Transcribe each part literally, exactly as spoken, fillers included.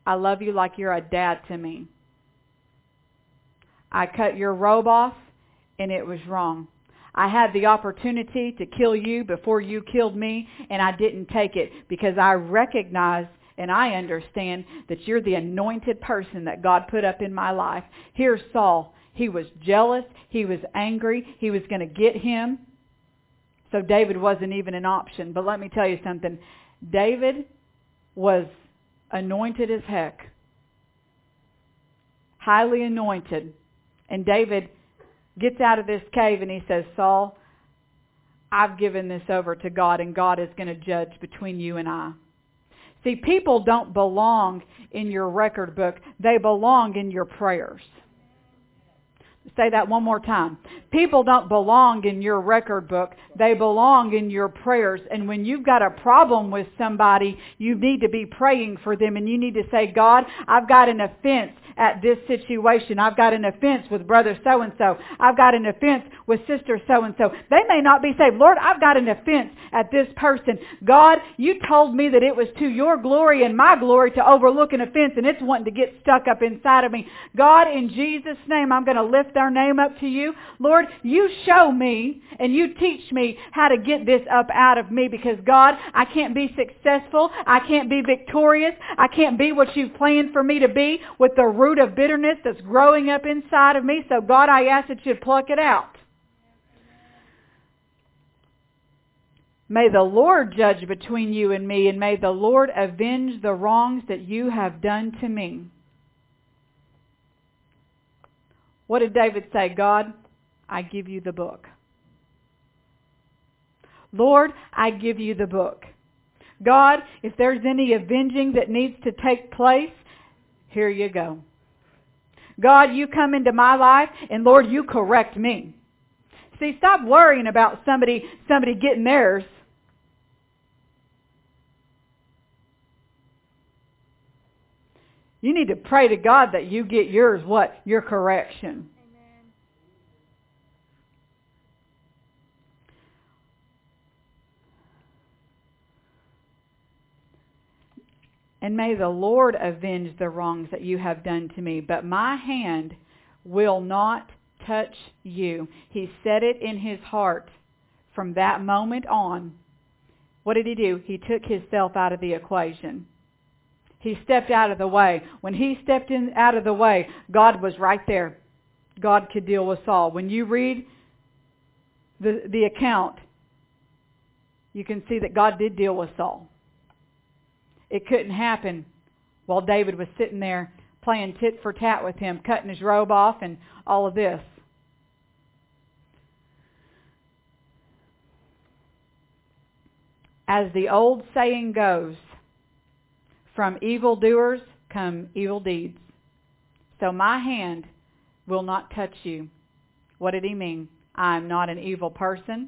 I love you like you're a dad to me. I cut your robe off, and it was wrong. I had the opportunity to kill you before you killed me, and I didn't take it because I recognize and I understand that you're the anointed person that God put up in my life. Here's Saul. He was jealous. He was angry. He was going to get him. So David wasn't even an option. But let me tell you something. David was anointed as heck. Highly anointed. And David gets out of this cave and he says, Saul, I've given this over to God, and God is going to judge between you and I. See, people don't belong in your record book. They belong in your prayers. Say that one more time. People don't belong in your record book. They belong in your prayers. And when you've got a problem with somebody, you need to be praying for them. And you need to say, God, I've got an offense at this situation. I've got an offense with brother so-and-so. I've got an offense with sister so-and-so. They may not be saved. Lord, I've got an offense at this person. God, you told me that it was to your glory and my glory to overlook an offense, and it's wanting to get stuck up inside of me. God, in Jesus' name, I'm going to lift their name up to you. Lord, you show me and you teach me how to get this up out of me, because God, I can't be successful. I can't be victorious. I can't be what you've planned for me to be with the root of bitterness that's growing up inside of me. So God, I ask that you pluck it out. May the Lord judge between you and me, and may the Lord avenge the wrongs that you have done to me. What did David say? God, I give you the book. Lord, I give you the book. God, if there's any avenging that needs to take place, here you go. God, you come into my life, and Lord, you correct me. See, stop worrying about somebody, somebody getting theirs. You need to pray to God that you get yours, what? Your correction. Amen. And may the Lord avenge the wrongs that you have done to me, but my hand will not touch you. He said it in his heart. From that moment on, what did he do? He took himself out of the equation. He stepped out of the way. When he stepped in out of the way, God was right there. God could deal with Saul. When you read the, the account, you can see that God did deal with Saul. It couldn't happen while David was sitting there playing tit for tat with him, cutting his robe off and all of this. As the old saying goes, from evildoers come evil deeds. So my hand will not touch you. What did he mean? I'm not an evil person,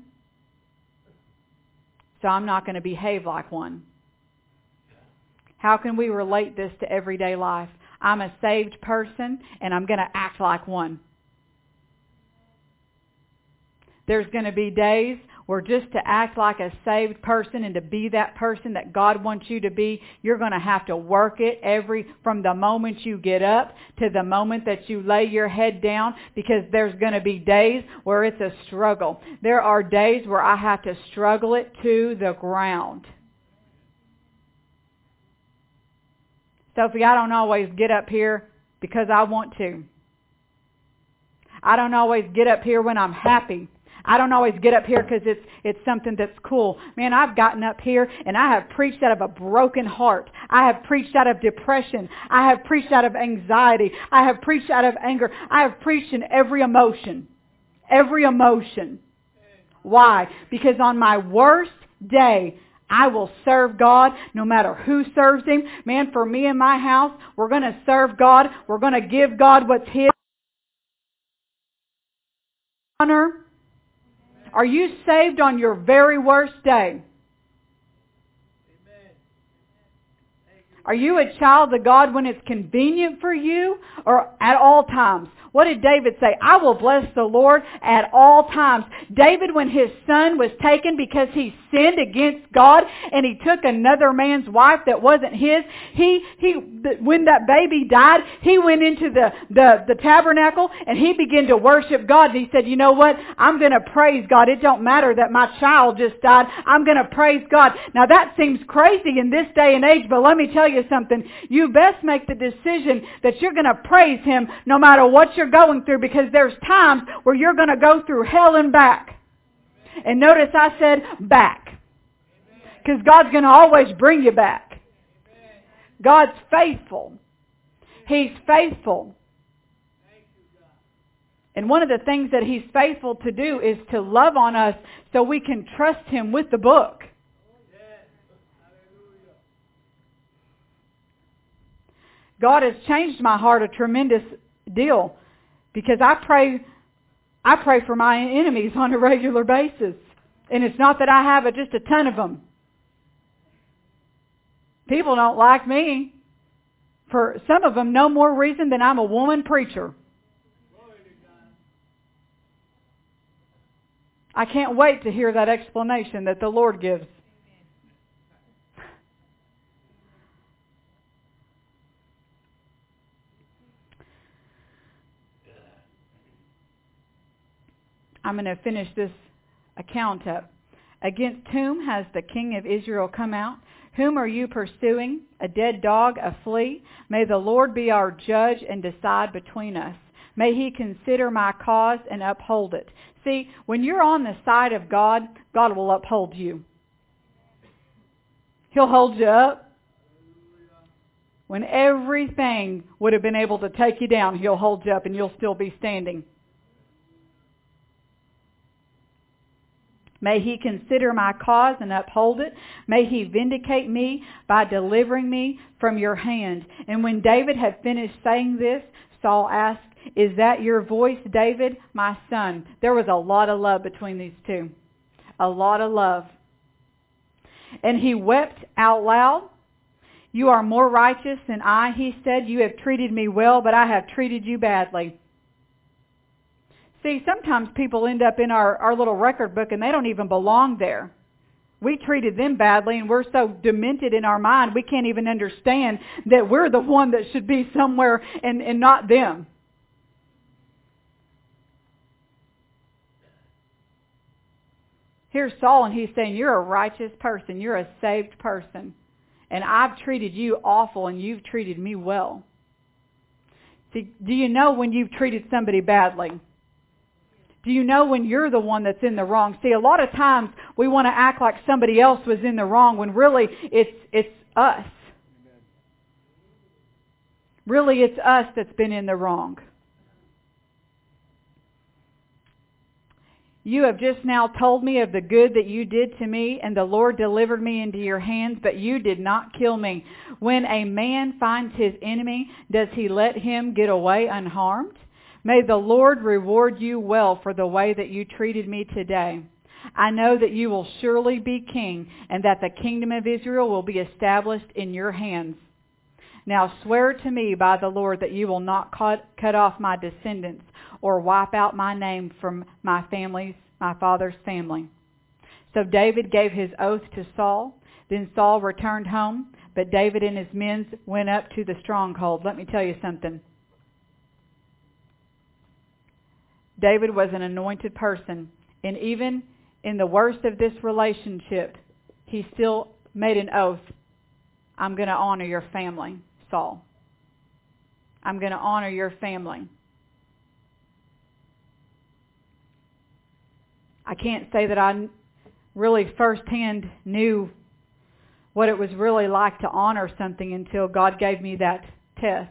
so I'm not going to behave like one. How can we relate this to everyday life? I'm a saved person, and I'm going to act like one. There's going to be days where just to act like a saved person and to be that person that God wants you to be, you're going to have to work it every from the moment you get up to the moment that you lay your head down, because there's going to be days where it's a struggle. There are days where I have to struggle it to the ground. Sophie, I don't always get up here because I want to. I don't always get up here when I'm happy. I don't always get up here because it's it's something that's cool. Man, I've gotten up here and I have preached out of a broken heart. I have preached out of depression. I have preached out of anxiety. I have preached out of anger. I have preached in every emotion. Every emotion. Why? Because on my worst day, I will serve God no matter who serves Him. Man, for me and my house, we're going to serve God. We're going to give God what's His. Honor. Are you saved on your very worst day? Are you a child of God when it's convenient for you or at all times? What did David say? I will bless the Lord at all times. David, when his son was taken because he sinned against God and he took another man's wife that wasn't his, he, he, when that baby died, he went into the, the, the tabernacle and he began to worship God. And he said, you know what? I'm going to praise God. It don't matter that my child just died. I'm going to praise God. Now that seems crazy in this day and age, but let me tell you something. You best make the decision that you're going to praise Him no matter what you're going through, because there's times where you're going to go through hell and back. And notice I said back. Because God's going to always bring you back. God's faithful. He's faithful. And one of the things that He's faithful to do is to love on us so we can trust Him with the book. God has changed my heart a tremendous deal, because I pray I pray for my enemies on a regular basis. And it's not that I have a, just a ton of them. People don't like me. For some of them, no more reason than I'm a woman preacher. I can't wait to hear that explanation that the Lord gives. I'm going to finish this account up. Against whom has the king of Israel come out? Whom are you pursuing? A dead dog, a flea? May the Lord be our judge and decide between us. May He consider my cause and uphold it. See, when you're on the side of God, God will uphold you. He'll hold you up. When everything would have been able to take you down, He'll hold you up and you'll still be standing. May He consider my cause and uphold it. May He vindicate me by delivering me from your hand. And when David had finished saying this, Saul asked, is that your voice, David, my son? There was a lot of love between these two. A lot of love. And he wept out loud. You are more righteous than I, he said. You have treated me well, but I have treated you badly. See, sometimes people end up in our, our little record book and they don't even belong there. We treated them badly and we're so demented in our mind we can't even understand that we're the one that should be somewhere and, and not them. Here's Saul and he's saying, you're a righteous person. You're a saved person. And I've treated you awful and you've treated me well. See, do you know when you've treated somebody badly? Do you know when you're the one that's in the wrong? See, a lot of times we want to act like somebody else was in the wrong when really it's it's us. Really it's us that's been in the wrong. You have just now told me of the good that you did to me, and the Lord delivered me into your hands, but you did not kill me. When a man finds his enemy, does he let him get away unharmed? May the Lord reward you well for the way that you treated me today. I know that you will surely be king, and that the kingdom of Israel will be established in your hands. Now swear to me by the Lord that you will not cut, cut off my descendants or wipe out my name from my family's, my father's family. So David gave his oath to Saul. Then Saul returned home, but David and his men went up to the stronghold. Let me tell you something. David was an anointed person, and even in the worst of this relationship, he still made an oath. I'm going to honor your family, Saul. I'm going to honor your family. I can't say that I really firsthand knew what it was really like to honor something until God gave me that test.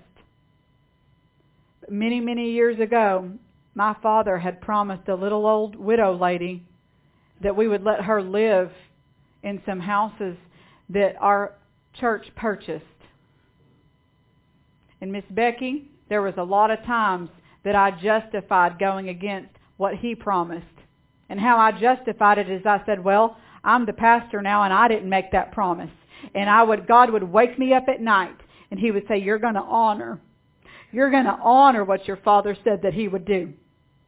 Many, many years ago, my father had promised a little old widow lady that we would let her live in some houses that our church purchased. And Miss Becky, there was a lot of times that I justified going against what he promised. And how I justified it is I said, well, I'm the pastor now and I didn't make that promise. And I would, God would wake me up at night and He would say, you're going to honor. You're going to honor what your father said that he would do.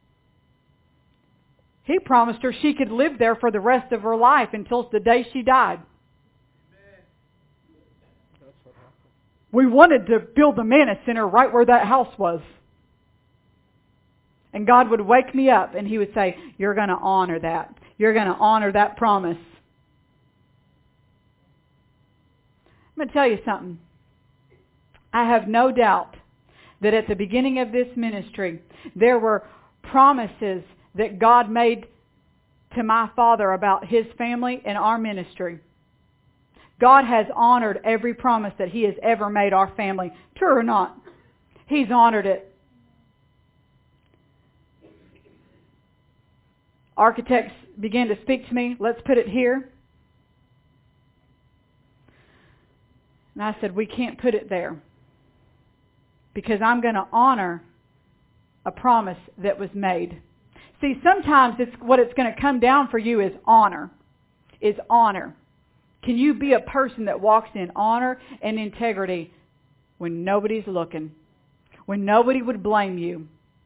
He promised her she could live there for the rest of her life until the day she died. We wanted to build the Manna Center right where that house was. And God would wake me up and He would say, you're going to honor that. You're going to honor that promise. I'm going to tell you something. I have no doubt that at the beginning of this ministry, there were promises that God made to my father about his family and our ministry. God has honored every promise that He has ever made our family. True or not? He's honored it. Architects began to speak to me. Let's put it here. And I said, we can't put it there. Because I'm going to honor a promise that was made. See, sometimes it's what it's going to come down for you is honor. Is honor. Can you be a person that walks in honor and integrity when nobody's looking? When nobody would blame you?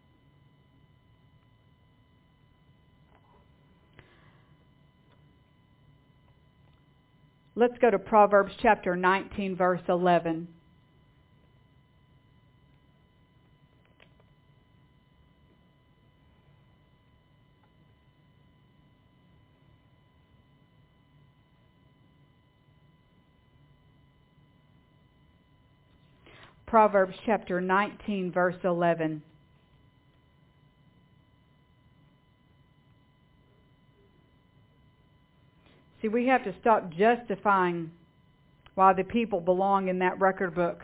Let's go to Proverbs chapter nineteen, verse eleven. Proverbs chapter nineteen, verse eleven. See, we have to stop justifying why the people belong in that record book.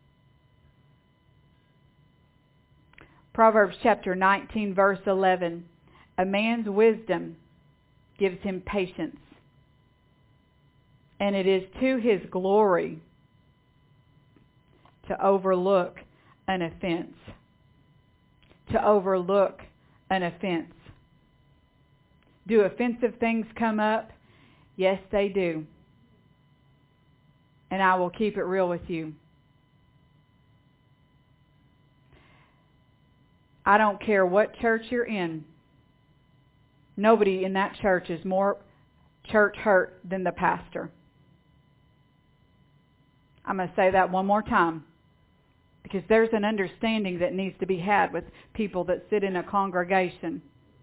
Proverbs chapter nineteen, verse eleven. A man's wisdom gives him patience, and it is to his glory to overlook an offense. To overlook an offense. Do offensive things come up? Yes, they do. And I will keep it real with you. I don't care what church you're in. Nobody in that church is more church hurt than the pastor. I'm going to say that one more time. Because there's an understanding that needs to be had with people that sit in a congregation.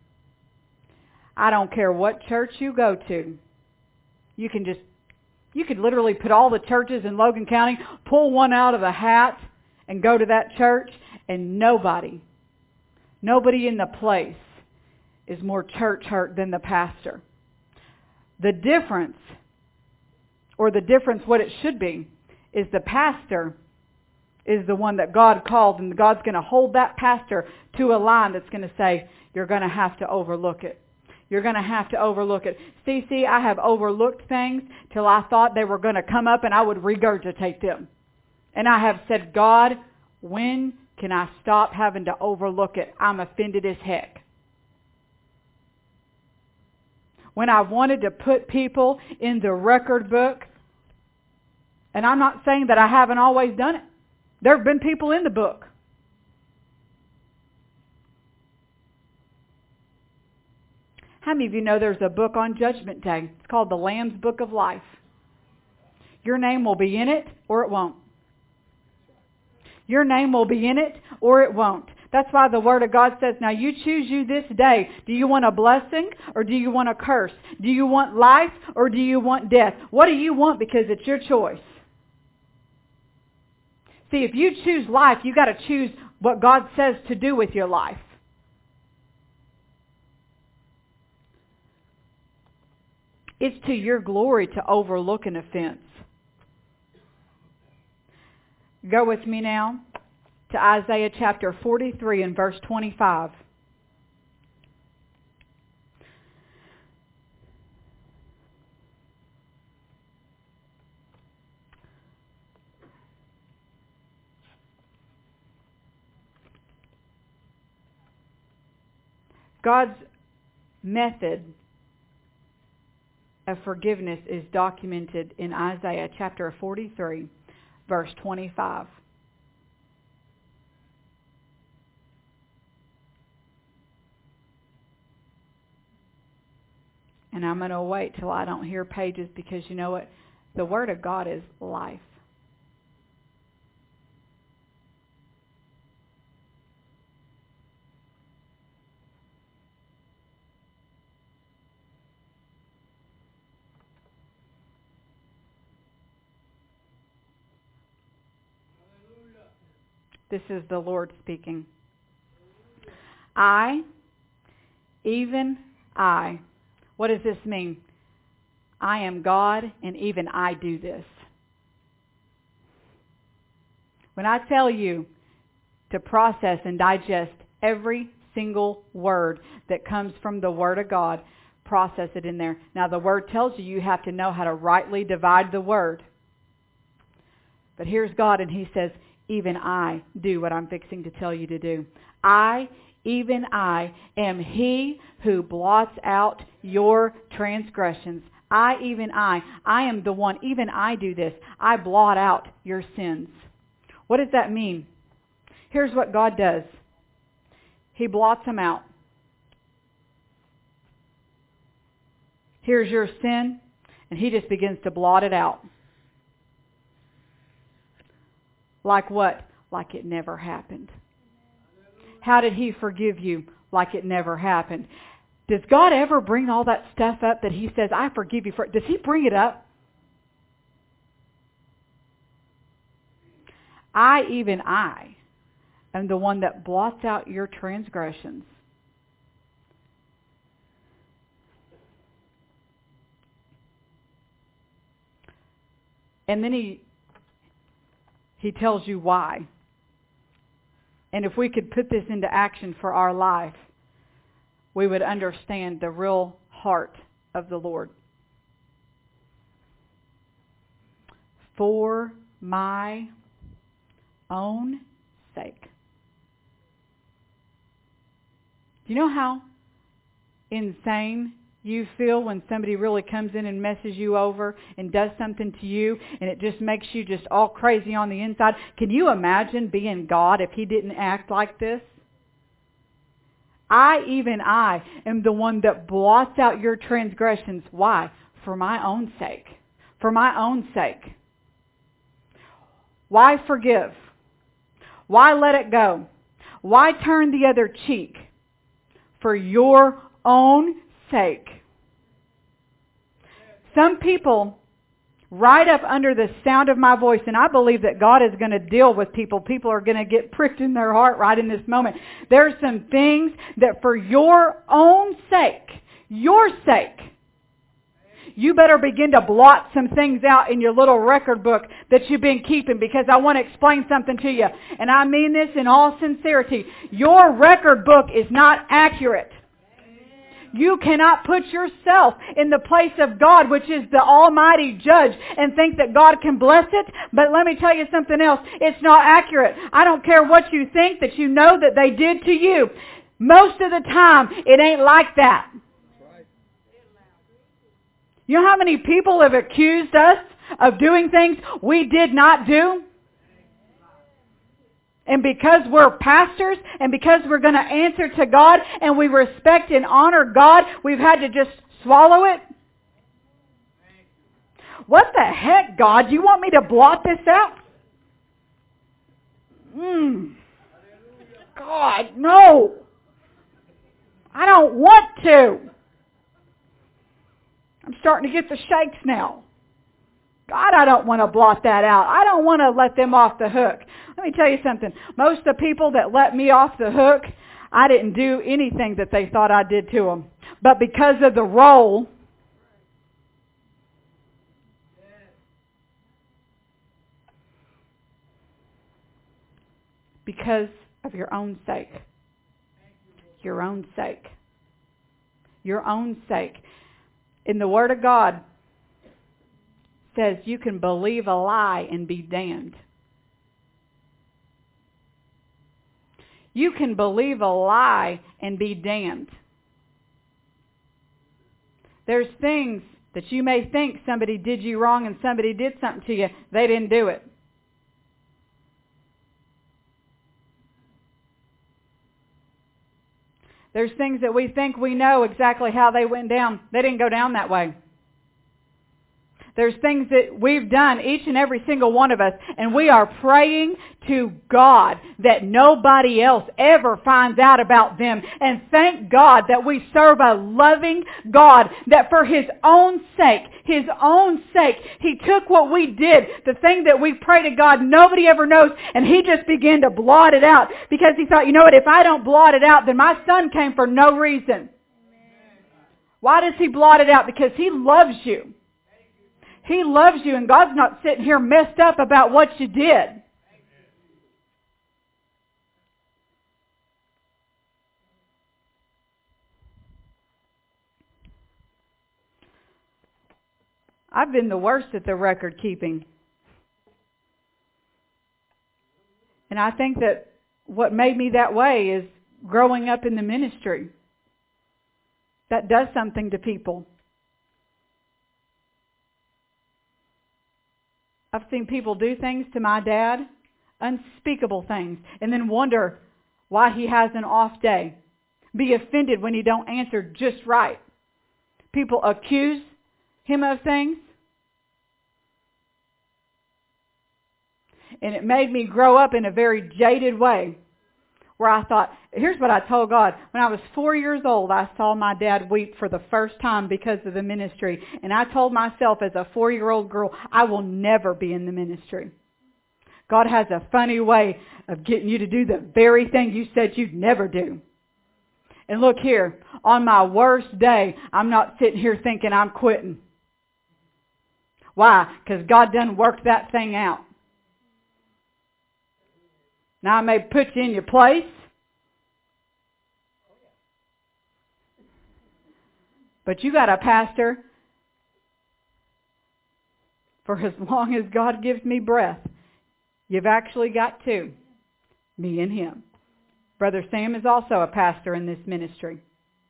I don't care what church you go to. You can just, you could literally put all the churches in Logan County, pull one out of a hat, and go to that church, and nobody, nobody in the place is more church hurt than the pastor. The difference, or the difference what it should be, is the pastor is the one that God called, and God's going to hold that pastor to a line that's going to say, you're going to have to overlook it. You're going to have to overlook it. See, see, I have overlooked things till I thought they were going to come up and I would regurgitate them. And I have said, God, when can I stop having to overlook it? I'm offended as heck. When I wanted to put people in the record book, and I'm not saying that I haven't always done it. There have been people in the book. How many of you know there's a book on Judgment Day? It's called the Lamb's Book of Life. Your name will be in it or it won't. Your name will be in it or it won't. That's why the Word of God says, now you choose you this day. Do you want a blessing or do you want a curse? Do you want life or do you want death? What do you want? Because it's your choice. See, if you choose life, you got to choose what God says to do with your life. It's to your glory to overlook an offense. Go with me now to Isaiah chapter forty-three and verse twenty-five. God's method of forgiveness is documented in Isaiah chapter forty-three, verse twenty-five. And I'm going to wait till I don't hear pages, because you know what? The Word of God is life. This is the Lord speaking. I, even I. What does this mean? I am God, and even I do this. When I tell you to process and digest every single word that comes from the Word of God, process it in there. Now, the Word tells you you have to know how to rightly divide the Word. But here's God, and He says, even I do what I'm fixing to tell you to do. I, even I, am He who blots out your transgressions. I, even I, I am the one, even I do this. I blot out your sins. What does that mean? Here's what God does. He blots them out. Here's your sin, and He just begins to blot it out. Like what? Like it never happened. How did He forgive you? Like it never happened. Does God ever bring all that stuff up that He says, I forgive you for? Does He bring it up? I, even I, am the one that blots out your transgressions. And then He He tells you why. And if we could put this into action for our life, we would understand the real heart of the Lord. For my own sake. Do you know how insane you feel when somebody really comes in and messes you over and does something to you, and it just makes you just all crazy on the inside? Can you imagine being God if He didn't act like this? I, even I, am the one that blots out your transgressions. Why? For my own sake. For my own sake. Why forgive? Why let it go? Why turn the other cheek? For your own sake. Some people, right up under the sound of my voice, and I believe that God is going to deal with people. People are going to get pricked in their heart right in this moment. There's some things that for your own sake, your sake, you better begin to blot some things out in your little record book that you've been keeping, because I want to explain something to you. And I mean this in all sincerity. Your record book is not accurate. You cannot put yourself in the place of God, which is the Almighty Judge, and think that God can bless it. But let me tell you something else. It's not accurate. I don't care what you think that you know that they did to you. Most of the time, it ain't like that. You know how many people have accused us of doing things we did not do? And because we're pastors, and because we're going to answer to God, and we respect and honor God, we've had to just swallow it? What the heck, God? Do you want me to blot this out? Mm. God, no. I don't want to. I'm starting to get the shakes now. God, I don't want to blot that out. I don't want to let them off the hook. Let me tell you something. Most of the people that let me off the hook, I didn't do anything that they thought I did to them. But because of the role, because of your own sake, your own sake, your own sake. In the Word of God, says you can believe a lie and be damned. You can believe a lie and be damned. There's things That you may think somebody did you wrong and somebody did something to you. They didn't do it. There's things that we think we know exactly how they went down. They didn't go down that way. There's things that we've done, each and every single one of us, and we are praying to God that nobody else ever finds out about them. And thank God that we serve a loving God, that for His own sake, His own sake, He took what we did, the thing that we pray to God nobody ever knows, and He just began to blot it out. Because He thought, you know what, if I don't blot it out, then my son came for no reason. Why does He blot it out? Because He loves you. He loves you, and God's not sitting here messed up about what you did. I've been the worst at the record keeping. And I think that what made me that way is growing up in the ministry. That does something to people. I've seen people do things to my dad, unspeakable things, and then wonder why he has an off day. Be offended when he don't answer just right. People accuse him of things. And it made me grow up in a very jaded way, where I thought, here's what I told God. When I was four years old, I saw my dad weep for the first time because of the ministry. And I told myself as a four-year-old girl, I will never be in the ministry. God has a funny way of getting you to do the very thing you said you'd never do. And look here, on my worst day, I'm not sitting here thinking I'm quitting. Why? Because God done worked that thing out. Now I may put you in your place. But you got a pastor for as long as God gives me breath. You've actually got two. Me and him. Brother Sam is also a pastor in this ministry.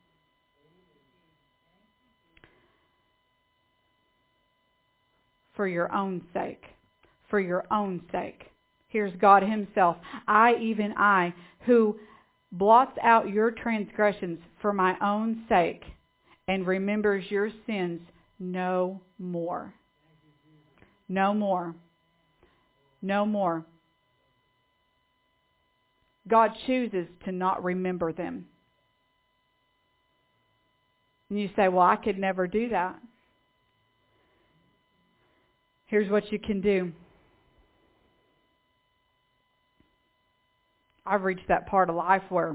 For your own sake. For your own sake. Here's God Himself. I, even I, who blots out your transgressions for my own sake and remembers your sins no more. No more. No more. God chooses to not remember them. And you say, well, I could never do that. Here's what you can do. I've reached that part of life where,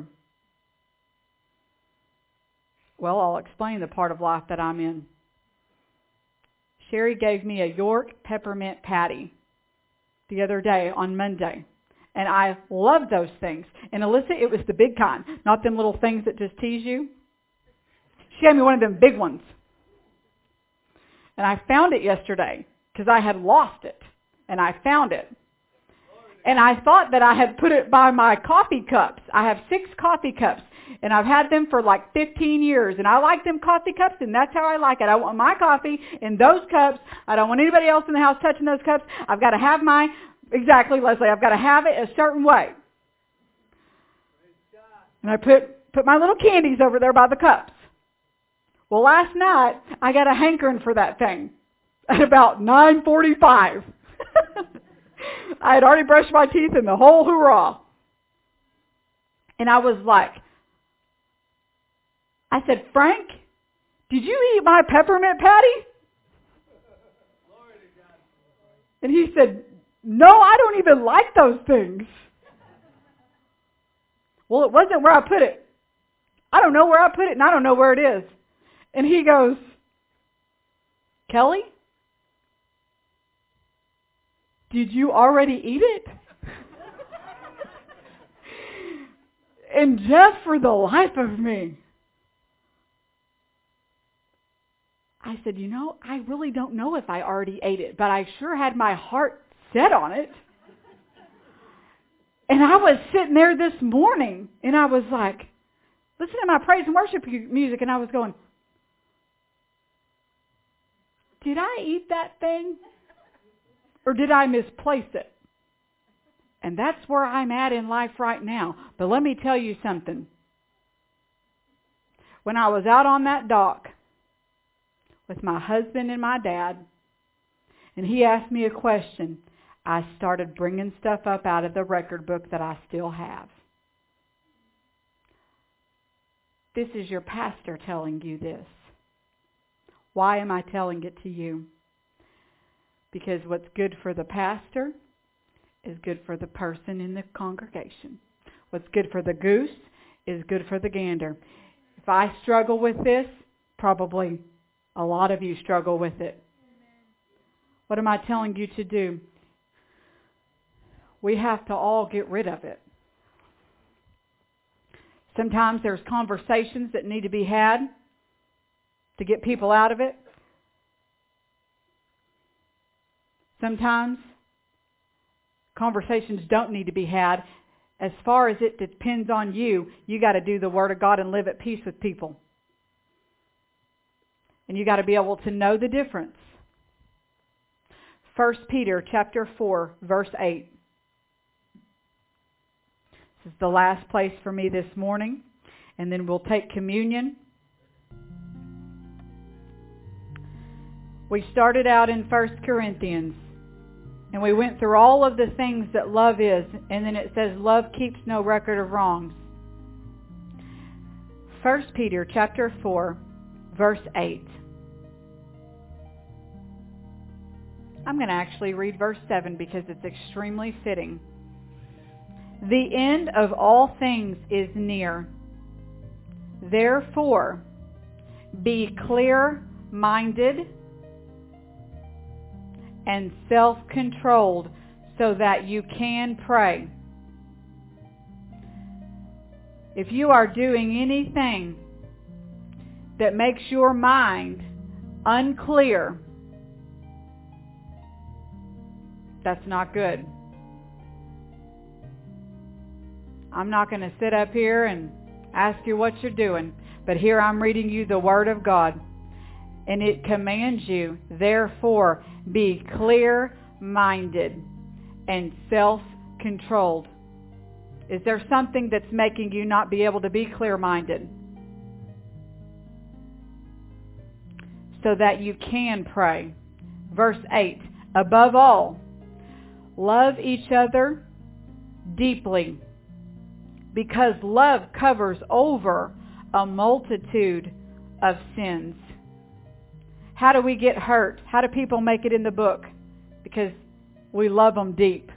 well, I'll explain the part of life that I'm in. Sherry gave me a York peppermint patty the other day on Monday. And I love those things. And Alyssa, it was the big kind, not them little things that just tease you. She gave me one of them big ones. And I found it yesterday because I had lost it. And I found it. And I thought that I had put it by my coffee cups. I have six coffee cups. And I've had them for like fifteen years. And I like them coffee cups, and that's how I like it. I want my coffee in those cups. I don't want anybody else in the house touching those cups. I've got to have my, exactly, Leslie, I've got to have it a certain way. And I put, put my little candies over there by the cups. Well, last night, I got a hankering for that thing at about nine forty-five. I had already brushed my teeth and the whole hoorah. And I was like, I said, Frank, did you eat my peppermint patty? And he said, no, I don't even like those things. Well, it wasn't where I put it. I don't know where I put it, and I don't know where it is. And he goes, Kelly, did you already eat it? And just for the life of me, I said, you know, I really don't know if I already ate it, but I sure had my heart set on it. And I was sitting there this morning, and I was like, listening to my praise and worship music, and I was going, did I eat that thing? Or did I misplace it? And that's where I'm at in life right now. But let me tell you something. When I was out on that dock with my husband and my dad, and he asked me a question, I started bringing stuff up out of the record book that I still have. This is your pastor telling you this. Why am I telling it to you? Because what's good for the pastor is good for the person in the congregation. What's good for the goose is good for the gander. If I struggle with this, probably a lot of you struggle with it. What am I telling you to do? We have to all get rid of it. Sometimes there's conversations that need to be had to get people out of it. Sometimes conversations don't need to be had. As far as it depends on you, you got to do the Word of God and live at peace with people. And you got to be able to know the difference. First Peter chapter four, verse eight. This is the last place for me this morning. And then we'll take communion. We started out in First Corinthians. And we went through all of the things that love is. And then it says, love keeps no record of wrongs. First Peter chapter four, verse eight. I'm going to actually read verse seven because it's extremely fitting. The end of all things is near. Therefore, be clear-minded and self-controlled so that you can pray. If you are doing anything that makes your mind unclear, that's not good. I'm not going to sit up here and ask you what you're doing, but here I'm reading you the Word of God. And it commands you, therefore, be clear-minded and self-controlled. Is there something that's making you not be able to be clear-minded? So that you can pray. Verse eight, above all, love each other deeply, because love covers over a multitude of sins. How do we get hurt? How do people make it in the book? Because we love them deep.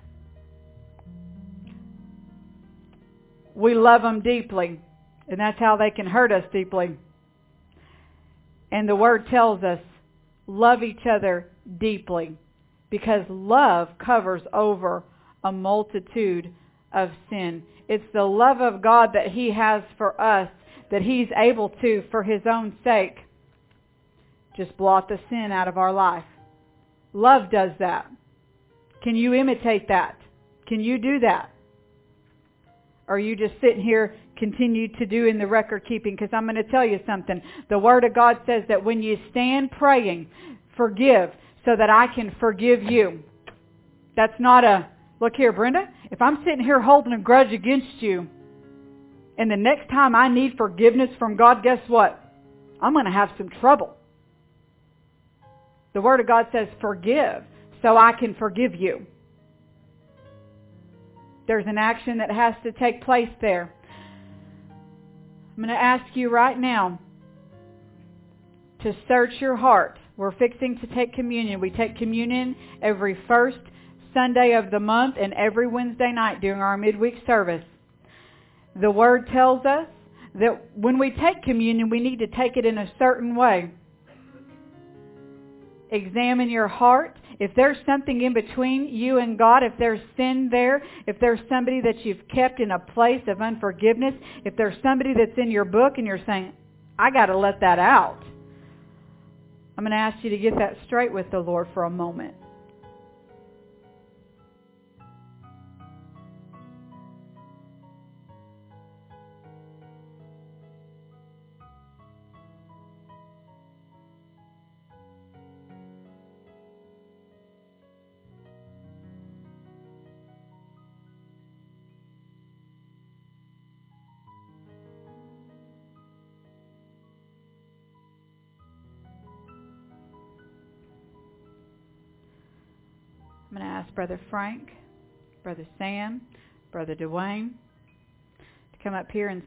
We love them deeply. And that's how they can hurt us deeply. And the Word tells us, love each other deeply. Because love covers over a multitude of sin. It's the love of God that He has for us, that He's able to, for His own sake, just blot the sin out of our life. Love does that. Can you imitate that? Can you do that? Or are you just sitting here, continue to do in the record keeping? Because I'm going to tell you something. The Word of God says that when you stand praying, forgive so that I can forgive you. That's not a, look here, Brenda, if I'm sitting here holding a grudge against you, and the next time I need forgiveness from God, guess what? I'm going to have some trouble. The Word of God says, forgive so I can forgive you. There's an action that has to take place there. I'm going to ask you right now to search your heart. We're fixing to take communion. We take communion every first Sunday of the month and every Wednesday night during our midweek service. The Word tells us that when we take communion, we need to take it in a certain way. Examine your heart. If there's something in between you and God, if there's sin there, if there's somebody that you've kept in a place of unforgiveness, if there's somebody that's in your book and you're saying, I got to let that out, I'm going to ask you to get that straight with the Lord for a moment. I'm going to ask Brother Frank, Brother Sam, Brother Dwayne to come up here and